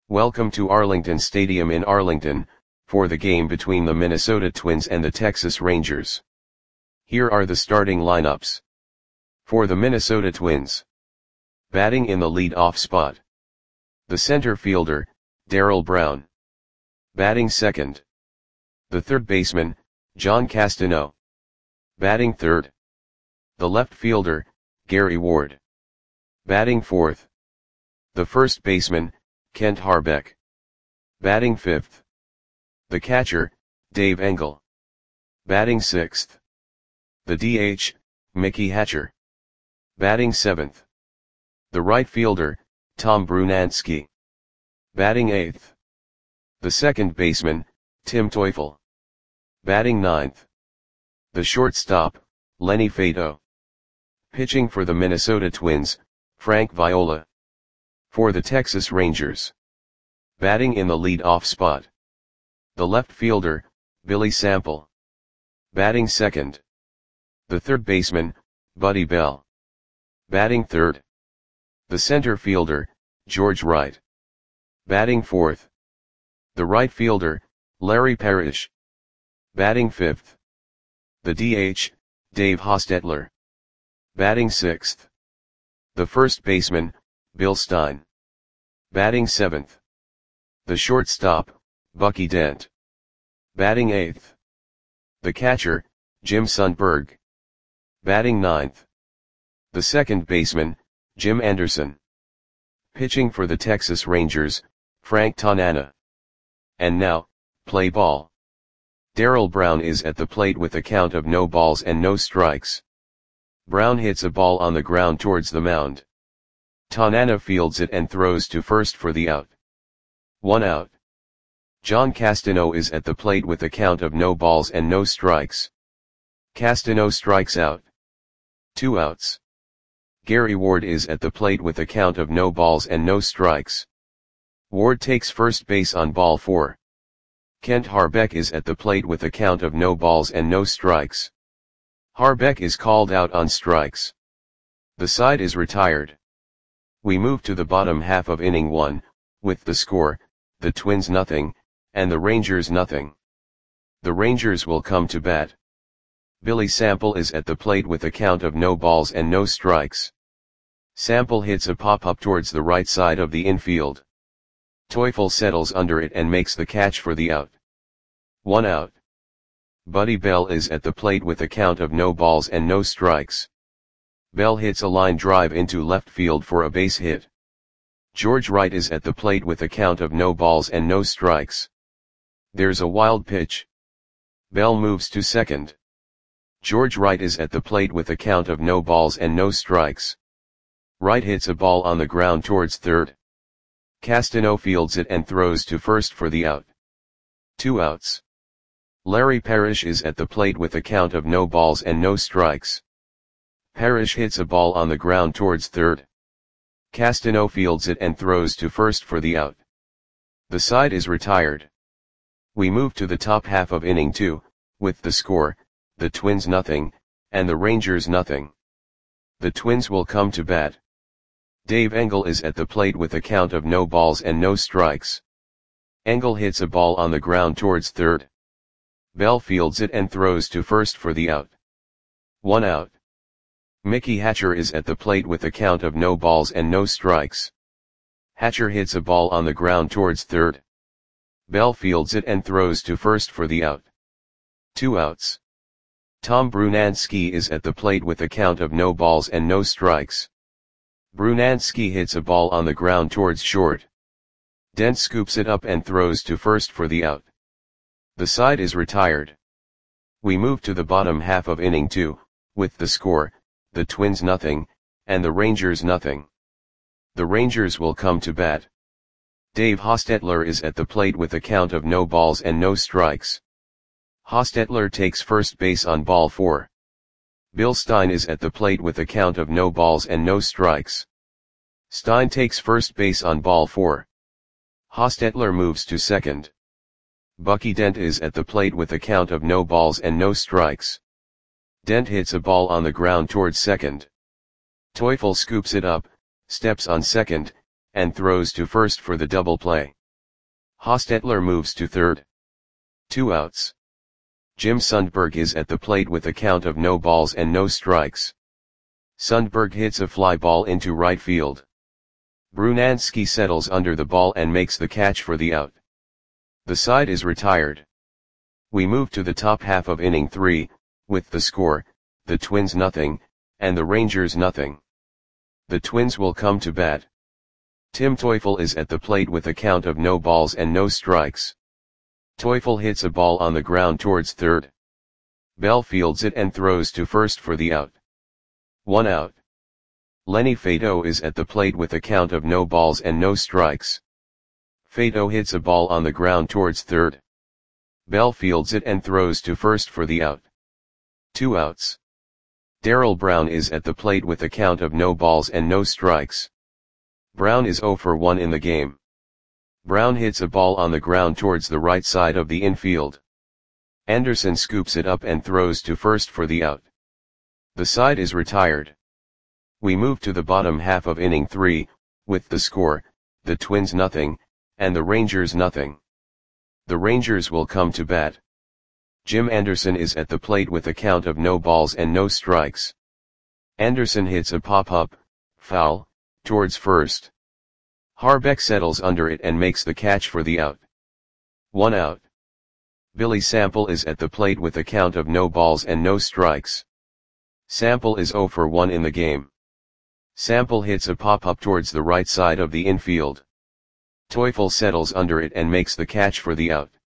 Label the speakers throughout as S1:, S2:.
S1: Welcome to Arlington Stadium in Arlington, for the game between the Minnesota Twins and the Texas Rangers. Here are the starting lineups. For the Minnesota Twins. Batting in the lead-off spot. The center fielder, Darrell Brown. Batting second. The third baseman, John Castano. Batting third. The left fielder, Gary Ward. Batting fourth. The first baseman, Kent Hrbek. Batting fifth. The catcher, Dave Engel. Batting sixth. The DH, Mickey Hatcher. Batting seventh. The right fielder, Tom Brunansky. Batting eighth. The second baseman, Tim Teufel. Batting ninth. The shortstop, Lenny Fato. Pitching for the Minnesota Twins, Frank Viola. For the Texas Rangers. Batting in the lead-off spot. The left fielder, Billy Sample. Batting second. The third baseman, Buddy Bell. Batting third. The center fielder, George Wright. Batting fourth. The right fielder, Larry Parrish. Batting fifth. The DH, Dave Hostetler. Batting sixth. The first baseman, Bill Stein. Batting seventh. The shortstop, Bucky Dent. Batting eighth. The catcher, Jim Sundberg. Batting ninth. The second baseman, Jim Anderson. Pitching for the Texas Rangers, Frank Tanana. And now, play ball. Darrell Brown is at the plate with a count of no balls and no strikes. Brown hits a ball on the ground towards the mound. Tanana fields it and throws to first for the out. 1 out. John Castano is at the plate with a count of no balls and no strikes. Castano strikes out. 2 outs. Gary Ward is at the plate with a count of no balls and no strikes. Ward takes first base on ball 4. Kent Hrbek is at the plate with a count of no balls and no strikes. Hrbek is called out on strikes. The side is retired. We move to the bottom half of inning 1, with the score, the Twins nothing, and the Rangers nothing. The Rangers will come to bat. Billy Sample is at the plate with a count of no balls and no strikes. Sample hits a pop-up towards the right side of the infield. Teufel settles under it and makes the catch for the out. 1 out. Buddy Bell is at the plate with a count of no balls and no strikes. Bell hits a line drive into left field for a base hit. George Wright is at the plate with a count of no balls and no strikes. There's a wild pitch. Bell moves to second. George Wright is at the plate with a count of no balls and no strikes. Wright hits a ball on the ground towards third. Castano fields it and throws to first for the out. 2 outs. Larry Parrish is at the plate with a count of no balls and no strikes. Parrish hits a ball on the ground towards third. Castano fields it and throws to first for the out. The side is retired. We move to the top half of inning 2, with the score, the Twins nothing, and the Rangers nothing. The Twins will come to bat. Dave Engel is at the plate with a count of no balls and no strikes. Engel hits a ball on the ground towards third. Bell fields it and throws to first for the out. 1 out. Mickey Hatcher is at the plate with a count of no balls and no strikes. Hatcher hits a ball on the ground towards third. Bell fields it and throws to first for the out. 2 outs. Tom Brunansky is at the plate with a count of no balls and no strikes. Brunansky hits a ball on the ground towards short. Dent scoops it up and throws to first for the out. The side is retired. We move to the bottom half of inning 2, with the score, the Twins nothing, and the Rangers nothing. The Rangers will come to bat. Dave Hostetler is at the plate with a count of no balls and no strikes. Hostetler takes first base on ball 4. Bill Stein is at the plate with a count of no balls and no strikes. Stein takes first base on ball 4. Hostetler moves to second. Bucky Dent is at the plate with a count of no balls and no strikes. Dent hits a ball on the ground towards second. Teufel scoops it up, steps on second, and throws to first for the double play. Hostetler moves to third. 2 outs. Jim Sundberg is at the plate with a count of no balls and no strikes. Sundberg hits a fly ball into right field. Brunansky settles under the ball and makes the catch for the out. The side is retired. We move to the top half of inning 3, with the score, the Twins nothing, and the Rangers nothing. The Twins will come to bat. Tim Teufel is at the plate with a count of no balls and no strikes. Teufel hits a ball on the ground towards third. Bell fields it and throws to first for the out. 1 out. Lenny Fato is at the plate with a count of no balls and no strikes. Fato hits a ball on the ground towards third. Bell fields it and throws to first for the out. 2 outs. Darrell Brown is at the plate with a count of no balls and no strikes. Brown is 0 for 1 in the game. Brown hits a ball on the ground towards the right side of the infield. Anderson scoops it up and throws to first for the out. The side is retired. We move to the bottom half of inning 3, with the score, the Twins nothing, and the Rangers nothing. The Rangers will come to bat. Jim Anderson is at the plate with a count of no balls and no strikes. Anderson hits a pop-up, foul, towards first. Harbeck settles under it and makes the catch for the out. 1 out. Billy Sample is at the plate with a count of no balls and no strikes. Sample is 0 for 1 in the game. Sample hits a pop-up towards the right side of the infield. Teufel settles under it and makes the catch for the out.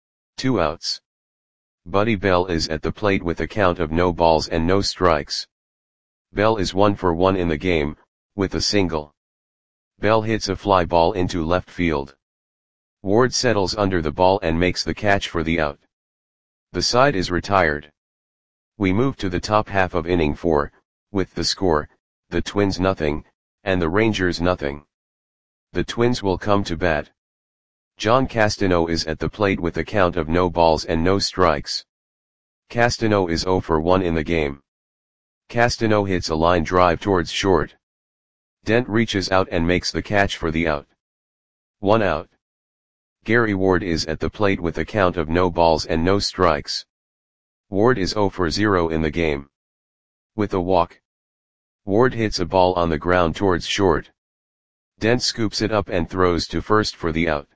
S1: 2 outs. Buddy Bell is at the plate with a count of no balls and no strikes. Bell is 1 for 1 in the game, with a single. Bell hits a fly ball into left field. Ward settles under the ball and makes the catch for the out. The side is retired. We move to the top half of inning 4, with the score, the Twins nothing, and the Rangers nothing. The Twins will come to bat. John Castano is at the plate with a count of no balls and no strikes. Castano is 0 for 1 in the game. Castano hits a line drive towards short. Dent reaches out and makes the catch for the out. 1 out. Gary Ward is at the plate with a count of no balls and no strikes. Ward is 0 for 0 in the game. With a walk. Ward hits a ball on the ground towards short. Dent scoops it up and throws to first for the out.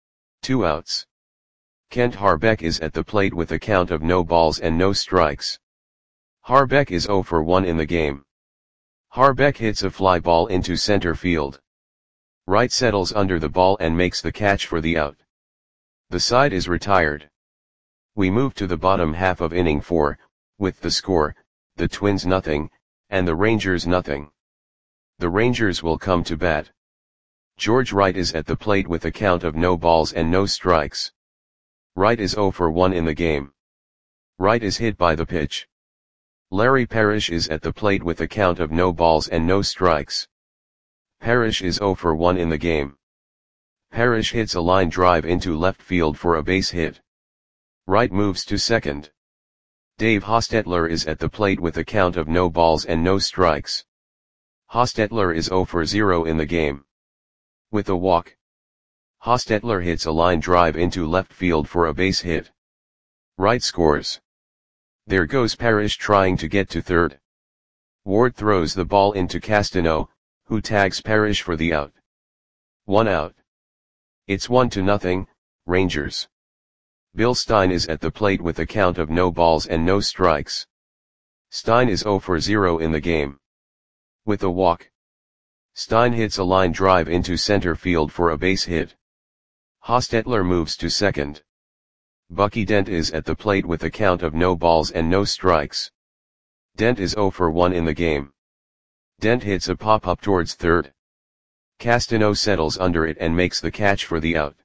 S1: 2 outs. Kent Harbeck is at the plate with a count of no balls and no strikes. Harbeck is 0 for 1 in the game. Harbeck hits a fly ball into center field. Wright settles under the ball and makes the catch for the out. The side is retired. We move to the bottom half of inning 4, with the score, the Twins nothing, and the Rangers nothing. The Rangers will come to bat. George Wright is at the plate with a count of no balls and no strikes. Wright is 0 for 1 in the game. Wright is hit by the pitch. Larry Parrish is at the plate with a count of no balls and no strikes. Parrish is 0 for 1 in the game. Parrish hits a line drive into left field for a base hit. Wright moves to second. Dave Hostetler is at the plate with a count of no balls and no strikes. Hostetler is 0 for 0 in the game. With a walk. Hostetler hits a line drive into left field for a base hit. Wright scores. There goes Parrish trying to get to third. Ward throws the ball into Castano, who tags Parrish for the out. 1 out. It's 1-0, Rangers. Bill Stein is at the plate with a count of no balls and no strikes. Stein is 0 for 0 in the game. With a walk. Stein hits a line drive into center field for a base hit. Hostetler moves to second. Bucky Dent is at the plate with a count of no balls and no strikes. Dent is 0 for 1 in the game. Dent hits a pop-up towards third. Castano settles under it and makes the catch for the out.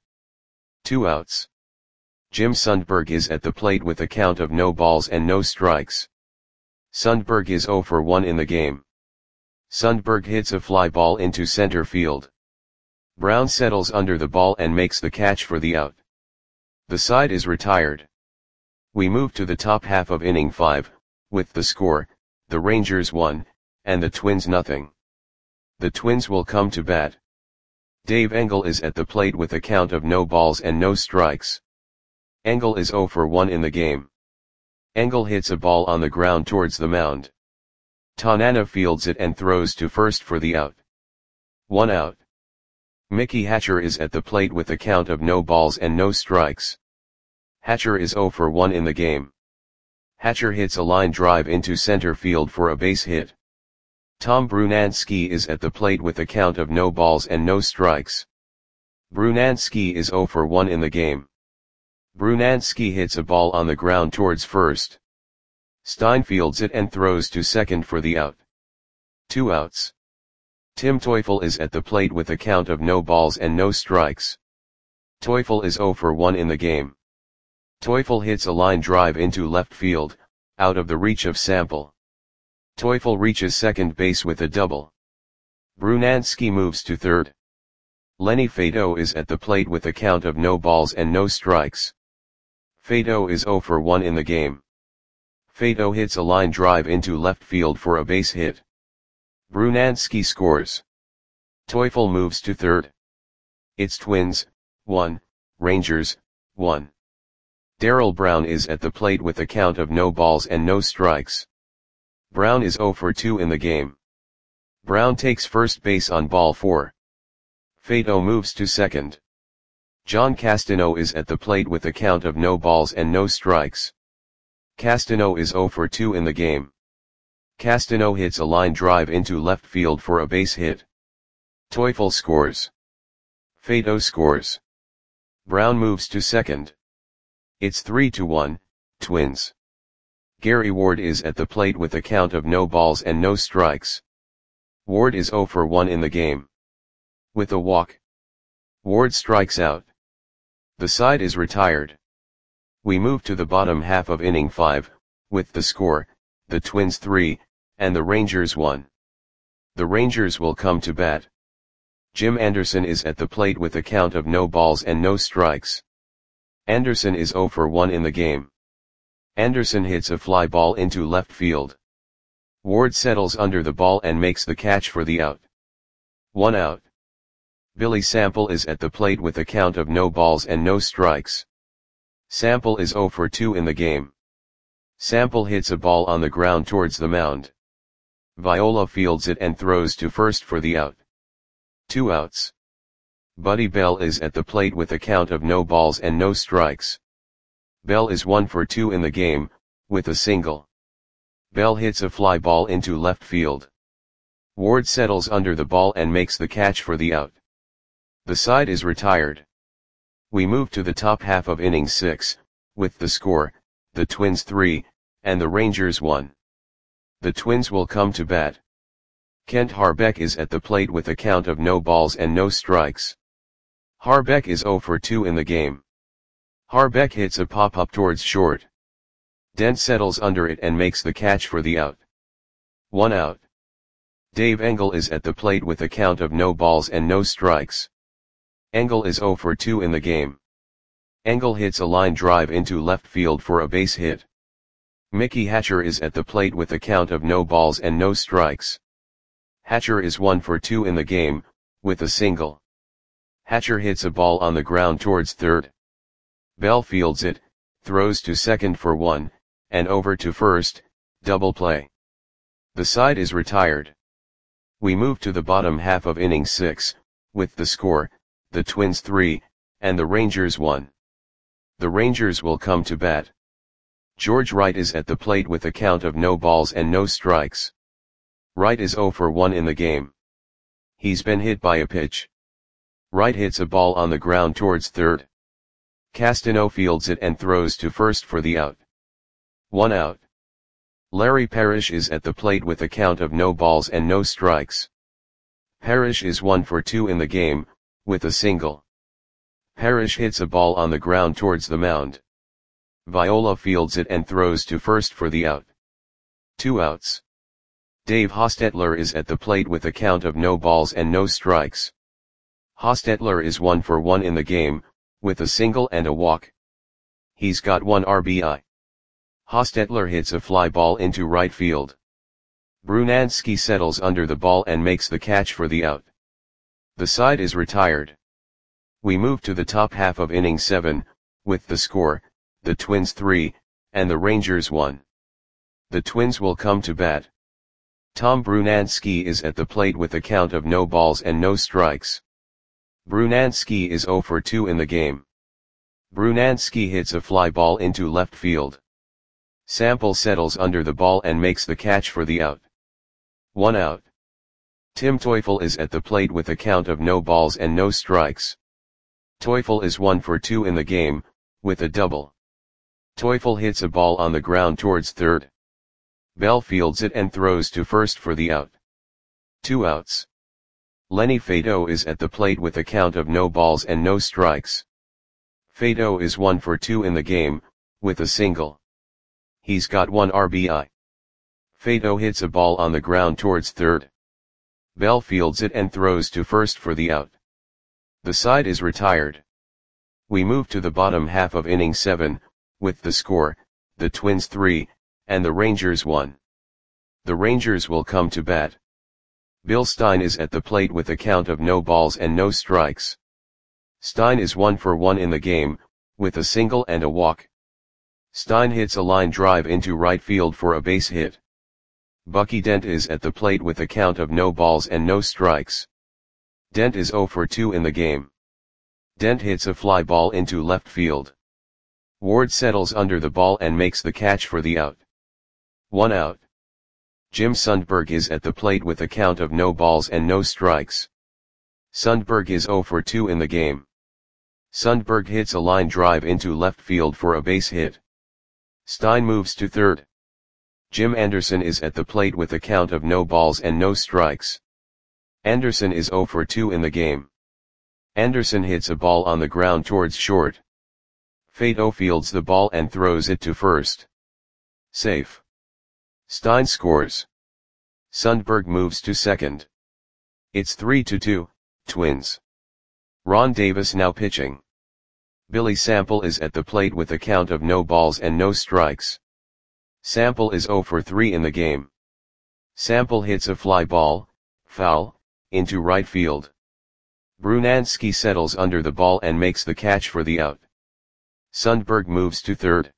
S1: 2 outs. Jim Sundberg is at the plate with a count of no balls and no strikes. Sundberg is 0 for 1 in the game. Sundberg hits a fly ball into center field. Brown settles under the ball and makes the catch for the out. The side is retired. We move to the top half of inning 5, with the score, the Rangers 1, and the Twins nothing. The Twins will come to bat. Dave Engel is at the plate with a count of no balls and no strikes. Engel is 0 for 1 in the game. Engel hits a ball on the ground towards the mound. Tanana fields it and throws to first for the out. 1 out. Mickey Hatcher is at the plate with a count of no balls and no strikes. Hatcher is 0 for 1 in the game. Hatcher hits a line drive into center field for a base hit. Tom Brunansky is at the plate with a count of no balls and no strikes. Brunansky is 0 for 1 in the game. Brunansky hits a ball on the ground towards first. Stein fields it and throws to second for the out. 2 outs. Tim Teufel is at the plate with a count of no balls and no strikes. Teufel is 0 for 1 in the game. Teufel hits a line drive into left field, out of the reach of Sample. Teufel reaches second base with a double. Brunansky moves to third. Lenny Fado is at the plate with a count of no balls and no strikes. Fado is 0 for 1 in the game. Fado hits a line drive into left field for a base hit. Brunansky scores. Teufel moves to third. It's Twins, 1, Rangers, 1. Darrell Brown is at the plate with a count of no balls and no strikes. Brown is 0 for 2 in the game. Brown takes first base on ball 4. Fado moves to second. John Castano is at the plate with a count of no balls and no strikes. Castano is 0 for 2 in the game. Castano hits a line drive into left field for a base hit. Teufel scores. Fado scores. Brown moves to second. It's 3-1, Twins. Gary Ward is at the plate with a count of no balls and no strikes. Ward is 0 for 1 in the game. With a walk, Ward strikes out. The side is retired. We move to the bottom half of inning 5, with the score, the Twins 3, and the Rangers 1. The Rangers will come to bat. Jim Anderson is at the plate with a count of no balls and no strikes. Anderson is 0 for 1 in the game. Anderson hits a fly ball into left field. Ward settles under the ball and makes the catch for the out. 1 out. Billy Sample is at the plate with a count of no balls and no strikes. Sample is 0 for 2 in the game. Sample hits a ball on the ground towards the mound. Viola fields it and throws to first for the out. 2 outs. Buddy Bell is at the plate with a count of no balls and no strikes. Bell is 1 for 2 in the game, with a single. Bell hits a fly ball into left field. Ward settles under the ball and makes the catch for the out. The side is retired. We move to the top half of inning 6, with the score, the Twins 3, and the Rangers 1. The Twins will come to bat. Kent Harbeck is at the plate with a count of no balls and no strikes. Harbeck is 0 for 2 in the game. Harbeck hits a pop-up towards short. Dent settles under it and makes the catch for the out. 1 out. Dave Engel is at the plate with a count of no balls and no strikes. Engel is 0 for 2 in the game. Engel hits a line drive into left field for a base hit. Mickey Hatcher is at the plate with a count of no balls and no strikes. Hatcher is 1 for 2 in the game, with a single. Hatcher hits a ball on the ground towards third. Bell fields it, throws to second for 1, and over to first, double play. The side is retired. We move to the bottom half of inning 6, with the score, the Twins 3, and the Rangers 1. The Rangers will come to bat. George Wright is at the plate with a count of no balls and no strikes. Wright is 0 for 1 in the game. He's been hit by a pitch. Wright hits a ball on the ground towards third. Castano fields it and throws to first for the out. 1 out. Larry Parrish is at the plate with a count of no balls and no strikes. Parrish is 1 for 2 in the game, with a single. Parrish hits a ball on the ground towards the mound. Viola fields it and throws to first for the out. 2 outs. Dave Hostetler is at the plate with a count of no balls and no strikes. Hostetler is 1 for 1 in the game, with a single and a walk. He's got 1 RBI. Hostetler hits a fly ball into right field. Brunansky settles under the ball and makes the catch for the out. The side is retired. We move to the top half of inning 7, with the score, the Twins 3, and the Rangers 1. The Twins will come to bat. Tom Brunansky is at the plate with a count of no balls and no strikes. Brunansky is 0 for 2 in the game. Brunansky hits a fly ball into left field. Sample settles under the ball and makes the catch for the out. 1 out. Tim Teufel is at the plate with a count of no balls and no strikes. Teufel is 1 for 2 in the game, with a double. Teufel hits a ball on the ground towards third. Bell fields it and throws to first for the out. 2 outs. Lenny Faedo is at the plate with a count of no balls and no strikes. Faedo is 1 for 2 in the game, with a single. He's got 1 RBI. Faedo hits a ball on the ground towards third. Bell fields it and throws to first for the out. The side is retired. We move to the bottom half of inning 7, with the score, the Twins 3, and the Rangers 1. The Rangers will come to bat. Bill Stein is at the plate with a count of no balls and no strikes. Stein is 1 for 1 in the game, with a single and a walk. Stein hits a line drive into right field for a base hit. Bucky Dent is at the plate with a count of no balls and no strikes. Dent is 0 for 2 in the game. Dent hits a fly ball into left field. Ward settles under the ball and makes the catch for the out. 1 out. Jim Sundberg is at the plate with a count of no balls and no strikes. Sundberg is 0 for 2 in the game. Sundberg hits a line drive into left field for a base hit. Stein moves to third. Jim Anderson is at the plate with a count of no balls and no strikes. Anderson is 0 for 2 in the game. Anderson hits a ball on the ground towards short. Faedo fields the ball and throws it to first. Safe. Stein scores. Sundberg moves to second. It's 3-2, Twins. Ron Davis now pitching. Billy Sample is at the plate with a count of no balls and no strikes. Sample is 0 for 3 in the game. Sample hits a fly ball, foul, into right field. Brunansky settles under the ball and makes the catch for the out. Sundberg moves to third.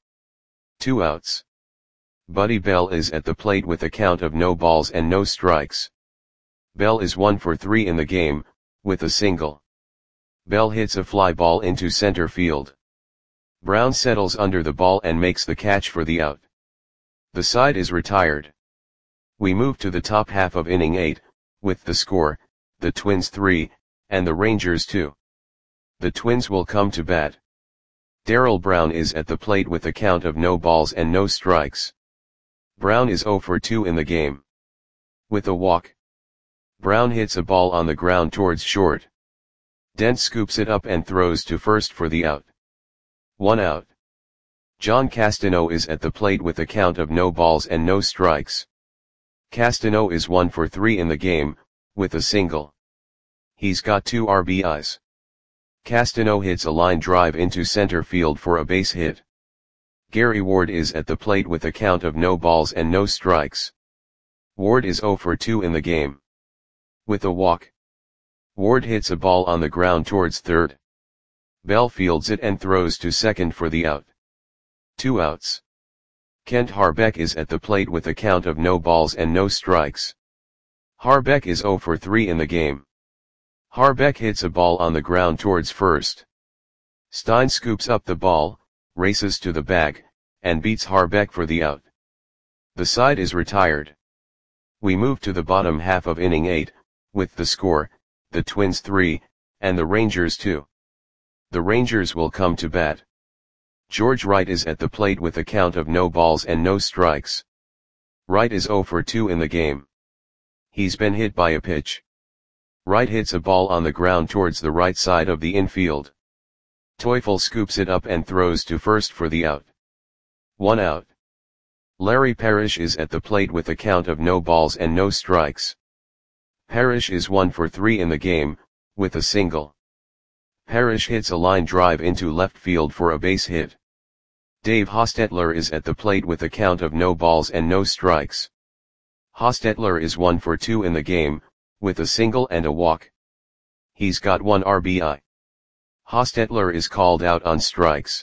S1: 2 outs. Buddy Bell is at the plate with a count of no balls and no strikes. Bell is 1 for 3 in the game, with a single. Bell hits a fly ball into center field. Brown settles under the ball and makes the catch for the out. The side is retired. We move to the top half of inning 8, with the score, the Twins 3, and the Rangers 2. The Twins will come to bat. Darrell Brown is at the plate with a count of no balls and no strikes. Brown is 0 for 2 in the game. With a walk. Brown hits a ball on the ground towards short. Dent scoops it up and throws to first for the out. 1 out. John Castano is at the plate with a count of no balls and no strikes. Castano is 1 for 3 in the game, with a single. He's got 2 RBIs. Castano hits a line drive into center field for a base hit. Gary Ward is at the plate with a count of no balls and no strikes. Ward is 0 for 2 in the game. With a walk. Ward hits a ball on the ground towards third. Bell fields it and throws to second for the out. 2 outs. Kent Harbeck is at the plate with a count of no balls and no strikes. Harbeck is 0 for 3 in the game. Harbeck hits a ball on the ground towards first. Stein scoops up the ball, races to the bag, and beats Harbeck for the out. The side is retired. We move to the bottom half of inning 8, with the score, the Twins 3, and the Rangers 2. The Rangers will come to bat. George Wright is at the plate with a count of no balls and no strikes. Wright is 0 for 2 in the game. He's been hit by a pitch. Wright hits a ball on the ground towards the right side of the infield. Teufel scoops it up and throws to first for the out. 1 out. Larry Parrish is at the plate with a count of no balls and no strikes. Parrish is 1 for 3 in the game, with a single. Parrish hits a line drive into left field for a base hit. Dave Hostetler is at the plate with a count of no balls and no strikes. Hostetler is 1 for 2 in the game, with a single and a walk. He's got 1 RBI. Hostetler is called out on strikes.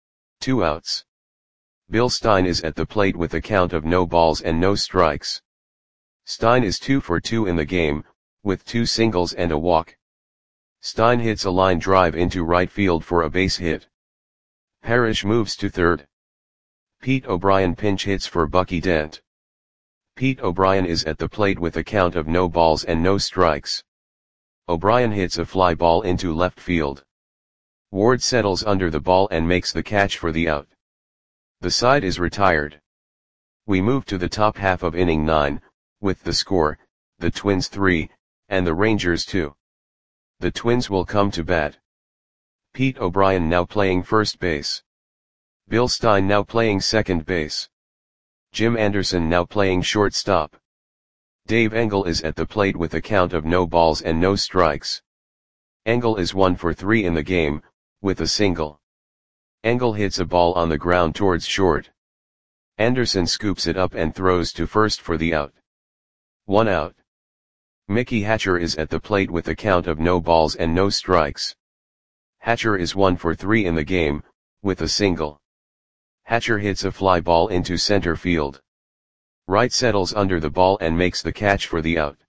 S1: 2 outs. Bill Stein is at the plate with a count of no balls and no strikes. Stein is 2 for 2 in the game, with 2 singles and a walk. Stein hits a line drive into right field for a base hit. Parrish moves to third. Pete O'Brien pinch hits for Bucky Dent. Pete O'Brien is at the plate with a count of no balls and no strikes. O'Brien hits a fly ball into left field. Ward settles under the ball and makes the catch for the out. The side is retired. We move to the top half of inning 9, with the score, the Twins 3, and the Rangers 2. The Twins will come to bat. Pete O'Brien now playing first base. Bill Stein now playing second base. Jim Anderson now playing shortstop. Dave Engel is at the plate with a count of no balls and no strikes. Engel is 1 for 3 in the game, with a single. Engel hits a ball on the ground towards short. Anderson scoops it up and throws to first for the out. 1 out. Mickey Hatcher is at the plate with a count of no balls and no strikes. Hatcher is 1 for 3 in the game, with a single. Hatcher hits a fly ball into center field. Wright settles under the ball and makes the catch for the out.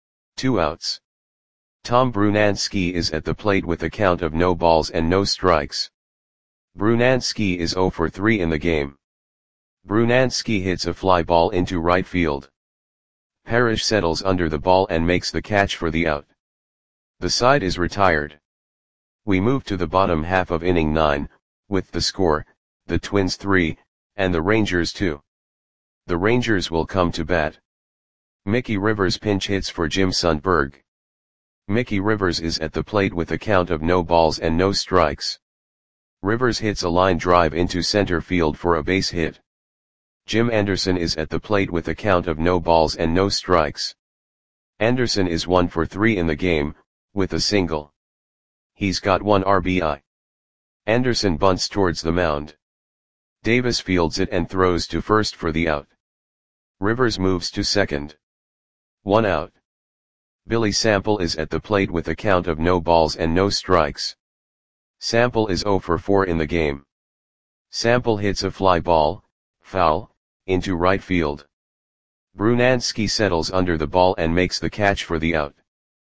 S1: 2 outs. Tom Brunansky is at the plate with a count of no balls and no strikes. Brunansky is 0 for 3 in the game. Brunansky hits a fly ball into right field. Parrish settles under the ball and makes the catch for the out. The side is retired. We move to the bottom half of inning 9, with the score, the Twins 3, and the Rangers 2. The Rangers will come to bat. Mickey Rivers pinch hits for Jim Sundberg. Mickey Rivers is at the plate with a count of no balls and no strikes. Rivers hits a line drive into center field for a base hit. Jim Anderson is at the plate with a count of no balls and no strikes. Anderson is 1 for 3 in the game, with a single. He's got 1 RBI. Anderson bunts towards the mound. Davis fields it and throws to first for the out. Rivers moves to second. 1 out. Billy Sample is at the plate with a count of no balls and no strikes. Sample is 0 for 4 in the game. Sample hits a fly ball, foul, into right field. Brunansky settles under the ball and makes the catch for the out.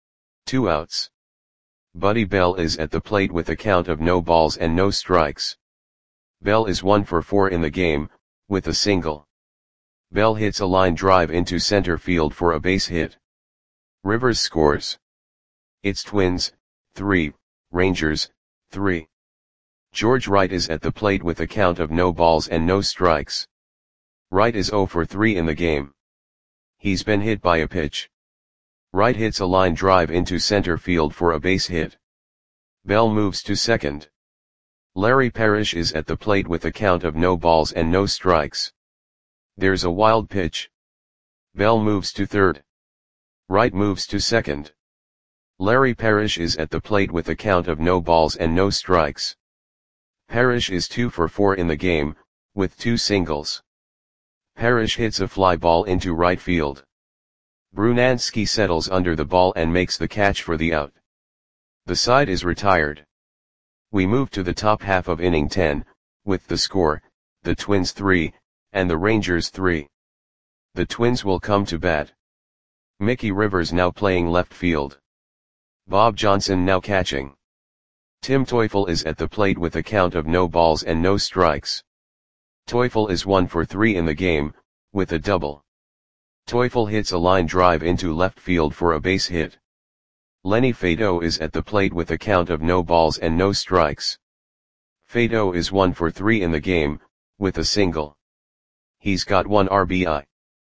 S1: 2 outs. Buddy Bell is at the plate with a count of no balls and no strikes. Bell is 1 for 4 in the game, with a single. Bell hits a line drive into center field for a base hit. Rivers scores. It's Twins, 3, Rangers, 3. George Wright is at the plate with a count of no balls and no strikes. Wright is 0 for 3 in the game. He's been hit by a pitch. Wright hits a line drive into center field for a base hit. Bell moves to second. Larry Parrish is at the plate with a count of no balls and no strikes. There's a wild pitch. Bell moves to third. Wright moves to second. Larry Parrish is at the plate with a count of no balls and no strikes. Parrish is 2 for 4 in the game, with 2 singles. Parrish hits a fly ball into right field. Brunansky settles under the ball and makes the catch for the out. The side is retired. We move to the top half of inning 10, with the score, the Twins 3, and the Rangers 3. The Twins will come to bat. Mickey Rivers now playing left field. Bob Johnson now catching. Tim Teufel is at the plate with a count of no balls and no strikes. Teufel is 1 for 3 in the game, with a double. Teufel hits a line drive into left field for a base hit. Lenny Faedo is at the plate with a count of no balls and no strikes. Faedo is 1 for 3 in the game, with a single. He's got 1 RBI.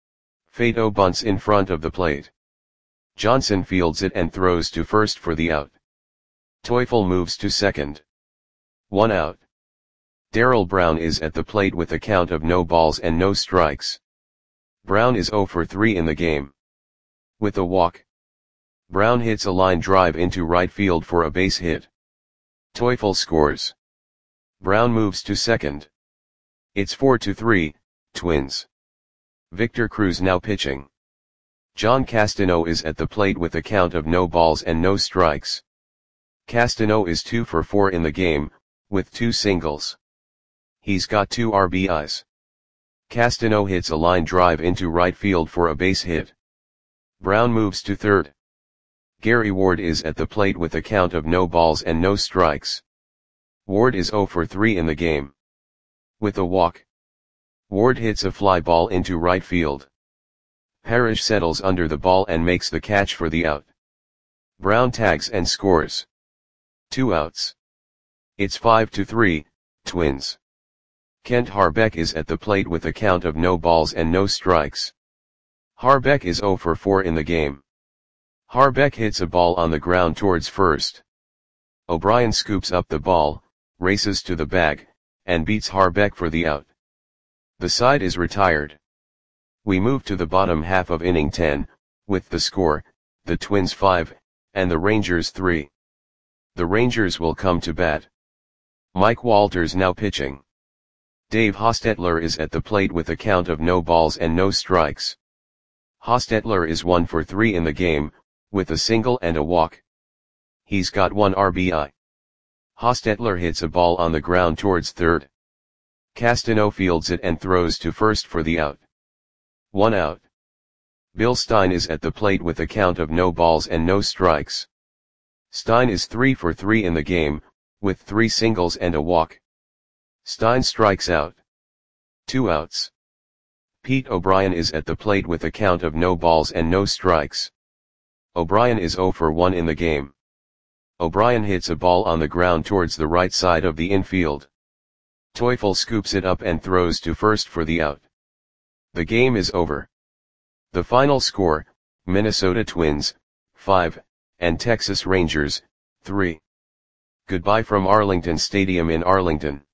S1: Faedo bunts in front of the plate. Johnson fields it and throws to first for the out. Teufel moves to second. 1 out. Darrell Brown is at the plate with a count of no balls and no strikes. Brown is 0 for 3 in the game. With a walk. Brown hits a line drive into right field for a base hit. Teufel scores. Brown moves to second. It's 4-3, Twins. Victor Cruz now pitching. John Castano is at the plate with a count of no balls and no strikes. Castano is 2 for 4 in the game, with 2 singles. He's got 2 RBIs. Castano hits a line drive into right field for a base hit. Brown moves to third. Gary Ward is at the plate with a count of no balls and no strikes. Ward is 0 for 3 in the game. With a walk, Ward hits a fly ball into right field. Parrish settles under the ball and makes the catch for the out. Brown tags and scores. 2 outs. It's 5-3, Twins. Kent Harbeck is at the plate with a count of no balls and no strikes. Harbeck is 0 for 4 in the game. Harbeck hits a ball on the ground towards first. O'Brien scoops up the ball, races to the bag, and beats Harbeck for the out. The side is retired. We move to the bottom half of inning 10, with the score, the Twins 5, and the Rangers 3. The Rangers will come to bat. Mike Walters now pitching. Dave Hostetler is at the plate with a count of no balls and no strikes. Hostetler is 1 for 3 in the game, with a single and a walk. He's got 1 RBI. Hostetler hits a ball on the ground towards third. Castano fields it and throws to first for the out. 1 out. Bill Stein is at the plate with a count of no balls and no strikes. Stein is 3 for 3 in the game, with 3 singles and a walk. Stein strikes out. 2 outs. Pete O'Brien is at the plate with a count of no balls and no strikes. O'Brien is 0 for 1 in the game. O'Brien hits a ball on the ground towards the right side of the infield. Teufel scoops it up and throws to first for the out. The game is over. The final score, Minnesota Twins, 5, and Texas Rangers, 3. Goodbye from Arlington Stadium in Arlington.